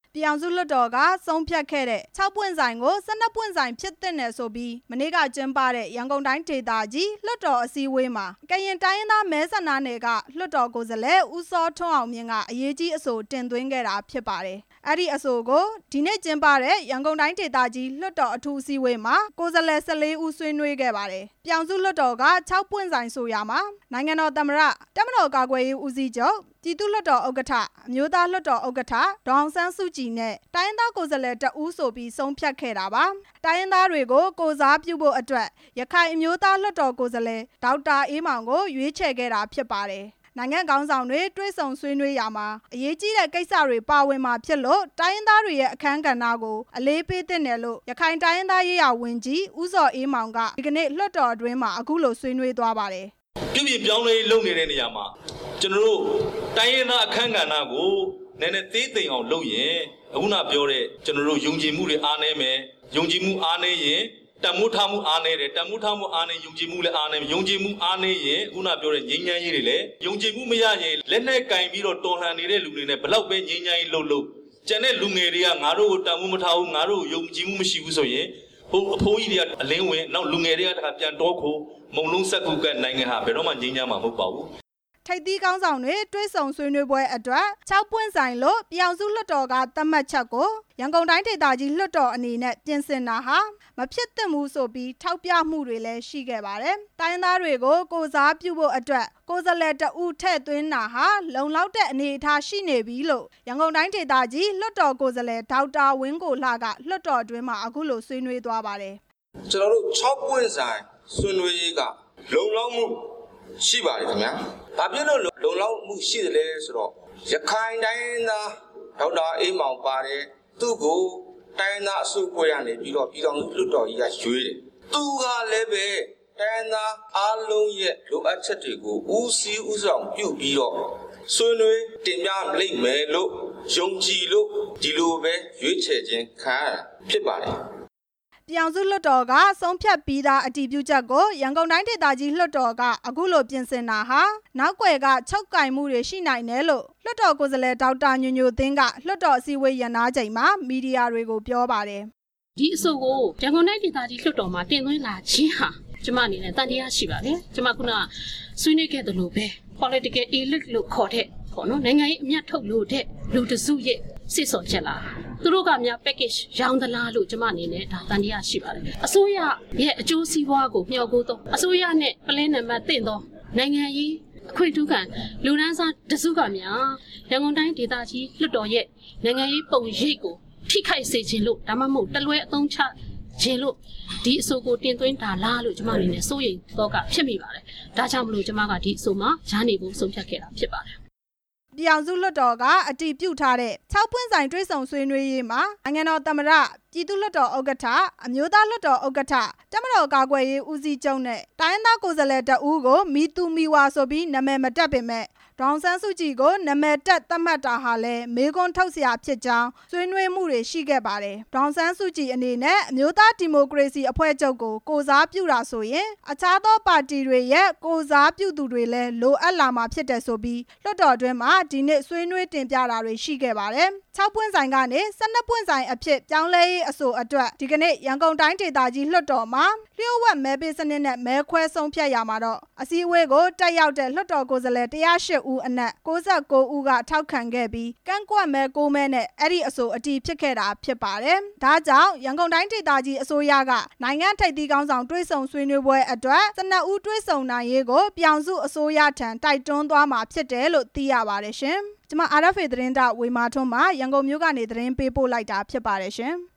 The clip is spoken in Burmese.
ပြည်အောင်စုလွှတ်တော်ကဆုံးဖြတ်ခဲ့တဲ့6ပွင့်ဆိုင်ကို12ပွင့်ဆိုင်ဖြစ်သင့်တယ်ဆိုပြီးမနေ့ကကျင်းပတဲ့ရန်ကုန်တိုင်းဒေသကြီးလွှတ်တော်အစည်းအဝေးမှာကရင်တိုင်းရင်းသားမဲဆန္ဒနယ်ကလွှတ်တော်ကိုယ်စားလှယ်ဦးစောထွန်းအောင်မြင့်ကအရေးကြီးအဆိုတင်သွင်းခဲ့တာဖြစ်ပါတယ်။အဲ့ဒီအဆိုကိုဒီနေ့ကျင်းပတဲ့ရန်ကုန်တိုင်းဒေသကြီးလွှတ်တော်အထူးအစည်းအဝေးမှာကိုယ်စားလှယ်14ဦးဆွေးနွေးခဲ့ပါတယ်။ပြည်အောင်စုလွှတ်တော်က6ပွင့်ဆိုင်ဆိုရမှာနိုင်ငံတော်သမ္မတတပ်မတော်ကာကွယ်ရေးဦးစီးချုပ်ပြည်သူ့လွှတ်တော်ဥက္ကဋ္ဌအမျိုးသားလွှတ်တော်ဥက္ကဋ္ဌဒေါအောင်ဆန်းစုကြည်နဲ့တိုင်းရင်းသားကိုယ်စားလှယ်တဦးဆိုပြီးဆုံးဖြတ်ခဲ့တာပါတိုင်းရင်းသားတွေကိုကိုစားပြုဖို့အတွက်ရခိုင်အမျိုးသားလွှတ်တော်ကိုယ်စားလှယ်ဒေါက်တာအေးမောင်ကိုရွေးချယ်ခဲ့တာဖြစ်ပါတယ်နိုင်ငံခေါင်းဆောင်တွေတွဲဆုံဆွေးနွေးရမှာအရေးကြီးတဲ့ကိစ္စတွေပါဝင်မှာဖြစ်လို့တိုင်းရင်းသားတွေရဲ့အခမ်းကဏ္ဍကိုအလေးပေးသင့်တယ်လို့ရခိုင်တိုင်းရင်းသားရေးရာဝန်ကြီးဦးစောအေးမောင်ကဒီကနေ့လွှတ်တော်အတွင်းမှာအခုလိုဆွေးနွေးသွားပါတယ်ပြုပြင်ပြောင်းလဲလုပ်နေတဲ့နေရာမှာကျွန်တော်တို့တိုင်းရင်းသားအခမ်းကဏ္ဍကိုနည်းနည်းသေးသိမ်အောင်လုပ်ရင်အခုနပြောတဲ့ကျွန်တော်တို့ယုံကြည်မှုတွေအားနည်းမယ်ယုံကြည်မှုအားနည်းရင်တန်မိုးထားမှုအားနည်းတယ်တန်မိုးထားမှုအားနည်းယုံကြည်မှုလည်းအားနည်းယုံကြည်မှုအားနည်းရင်အခုနပြောတဲ့ငြိမ်းချမ်းရေးတွေလည်းယုံကြည်မှုမရရင်လက်နဲ့ကင်ပြီးတော့တော်လှန်နေတဲ့လူတွေနဲ့ဘလောက်ပဲငြိမ်းချမ်းရေးလုပ်ကျန်တဲ့လူငယ်တွေကငါတို့ကိုတန်မိုးမထားဘူးငါတို့ကိုယုံကြည်မှုမရှိဘူးဆိုရင်ဟိုအဖိုးကြီးတွေကအလင်းဝင်နောက်လူငယ်တွေကတခါပြန်တော့ခိုးမုံလုံးဆက်ကူကနိုင်ငံဟာဘယ်တော့မှငြိမ်းချမ်းမှာမဟုတ်ပါဘူးထိပ်သီးကောင်းဆောင်တွေတွဲဆုံဆွေးနွေးပွဲအတွက်6ပွင့်ဆိုင်လို့ပြည်အောင်စုလွှတ်တော်ကသတ်မှတ်ချက်ကိုရန်ကုန်တိုင်းဒေသကြီးလွှတ်တော်အနေနဲ့ပြင်ဆင်တာဟာမဖြစ်သင့်ဘူးဆိုပြီးထောက်ပြမှုတွေလည်းရှိခဲ့ပါတယ်။တိုင်းရင်းသားတွေကိုကိုစားပြုဖို့အတွက်ကိုယ်စားလှယ်တဦးထည့်သွင်းတာဟာလုံလောက်တဲ့အနေအထားရှိနေပြီလို့ရန်ကုန်တိုင်းဒေသကြီးလွှတ်တော်ကိုယ်စားလှယ်ဒေါက်တာဝင်းကိုလှကလွှတ်တော်အတွင်းမှာအခုလိုဆွေးနွေးသွားပါတယ်။ကျွန်တော်တို့6ပွင့်ဆိုင်ဆွေးနွေးရေးကလုံလောက်မှုရှိပါတယ်ခင်ဗျာ။ဘာဖြစ်လို့လုံလောက်မှုရှိတယ်လဲဆိုတော့ရခိုင်တိုင်းသားဒေါက်တာအေးမောင်ပါတယ်သူ့ကိုတိုင်းသားအစုအဖွဲ့ရနေပြီးတော့ပြည်တော်လွှတ်တော်ကြီးကရွေးတယ်။သူကလည်းပဲတိုင်းသားအားလုံးရဲ့လိုအပ်ချက်တွေကိုဦးစီးဦးဆောင်ပြုပြီးတော့ဆွေးနွေးတင်ပြလိမ့်မယ်လို့ယုံကြည်လို့ဒီလိုပဲရွေးချယ်ခြင်းခံရတာဖြစ်ပါတယ်။ပြည်အောင်စုလွှတ်တော်ကဆုံးဖြတ်ပြီးသားအတည်ပြုချက်ကိုရန်ကုန်တိုင်းဒေသကြီးလွှတ်တော်ကအခုလိုပြင်ဆင်တာဟာနောက်ွယ်ကချုပ်ကင်မှုတွေရှိနိုင်တယ်လို့လွှတ်တော်ကိုယ်စားလှယ်ဒေါက်တာညိုညိုသိန်းကလွှတ်တော်အစည်းအဝေးရန်နာချိန်မှာမီဒီယာတွေကိုပြောပါတယ်ဒီအဆိုကိုရန်ကုန်တိုင်းဒေသကြီးလွှတ်တော်မှာတင်သွင်းလာခြင်းဟာကျမအနေနဲ့တန်တရားရှိပါတယ်ကျမခုနဆွေးနွေးခဲ့သလိုပဲ political elite လို့ခေါ်တဲ့ပေါ့နော်နိုင်ငံရေးအမြတ်ထုတ်လို့တဲ့လူတစုရဲ့စစ်စော်ချက်လားသူတို့ကများ package ရောင်းသလားလို့ကျမအနေနဲ့ဒါတန်တရားရှိပါတယ်အစိုးရရဲ့အကျိုးစီးပွားကိုမျှော်ကိုးသောအစိုးရနဲ့ plan နံပါတ်တင်သောနိုင်ငံရေးအခွင့်အထူးခံလူဒန်းစားတစုကများရန်ကုန်တိုင်းဒေသကြီးလွှတ်တော်ရဲ့နိုင်ငံရေးပုံရိပ်ကိုထိခိုက်စေခြင်းလို့ဒါမှမဟုတ်တလွဲအသုံးချခြင်းလို့ဒီအဆိုကိုတင်သွင်းတာလားလို့ကျမအနေနဲ့စိုးရိမ်တော့ကဖြစ်မိပါတယ်ဒါကြောင့်မလို့ကျမကဒီအဆိုမှာဂျားနေဖို့ဆုံးဖြတ်ခဲ့တာဖြစ်ပါတယ်ပြည်အောင်စုလွှတ်တော်ကအတည်ပြုထားတဲ့6ပွင့်ဆိုင်တွဲဆုံဆွေးနွေးရေးမှာနိုင်ငံတော်သမ္မတပြည်သူ့လွှတ်တော်ဥက္ကဋ္ဌအမျိုးသားလွှတ်တော်ဥက္ကဋ္ဌတပ်မတော်ကာကွယ်ရေးဦးစီးချုပ်နဲ့တိုင်းရင်းသားကိုယ်စားလှယ်တဦးကိုမီတူမီဝါဆိုပြီးနာမည်မတက်ပေမဲ့ဒေါအောင်ဆန်းစုကြည်ကိုနာမည်တက်သတ်မှတ်တာဟာလည်းမေးခွန်းထုတ်စရာဖြစ်ကြောင်းဆွေးနွေးမှုတွေရှိခဲ့ပါတယ်။ဒေါအောင်ဆန်းစုကြည်အနေနဲ့အမျိုးသားဒီမိုကရေစီအဖွဲ့ချုပ်ကိုကိုစားပြုတာဆိုရင်အခြားသောပါတီတွေရဲ့ကိုစားပြုသူတွေလည်းလိုအပ်လာမှာဖြစ်တယ်ဆိုပြီးလွှတ်တော်အတွင်းမှာဒီနေ့ဆွေးနွေးတင်ပြတာတွေရှိခဲ့ပါတယ်။6ပွင့်ဆိုင်ကနေ12ပွင့်ဆိုင်အဖြစ်ပြောင်းလဲရေးအဆိုအတွက်ဒီကနေ့ရန်ကုန်တိုင်းဒေသကြီးလွှတ်တော်မှာလျှို့ဝှက်မဲပေးစနစ်နဲ့မဲခွဲဆုံးဖြတ်ရမှာတော့အစည်းအဝေးကိုတက်ရောက်တဲ့လွှတ်တော်ကိုယ်စားလှယ်108ဦးအနက်69ဦးကထောက်ခံခဲ့ပြီးကန့်ကွက်မဲ9မဲနဲ့အဲ့ဒီအဆိုအတည်ဖြစ်ခဲ့တာဖြစ်ပါတယ်။ဒါကြောင့်ရန်ကုန်တိုင်းဒေသကြီးအစိုးရကနိုင်ငံထိပ်သီးခေါင်းဆောင်တွဲဆုံဆွေးနွေးပွဲအတွက်12ဦးတွဲဆုံနိုင်ရေးကိုပြည်အောင်စုအစိုးရထံတိုက်တွန်းသွားမှာဖြစ်တယ်လို့သိရပါတယ်ရှင်။ကျွန်မ RFA သတင်းတောက်ဝေမာထွန်းမှရန်ကုန်မြို့ကနေသတင်းပေးပို့လိုက်တာဖြစ်ပါတယ်ရှင်။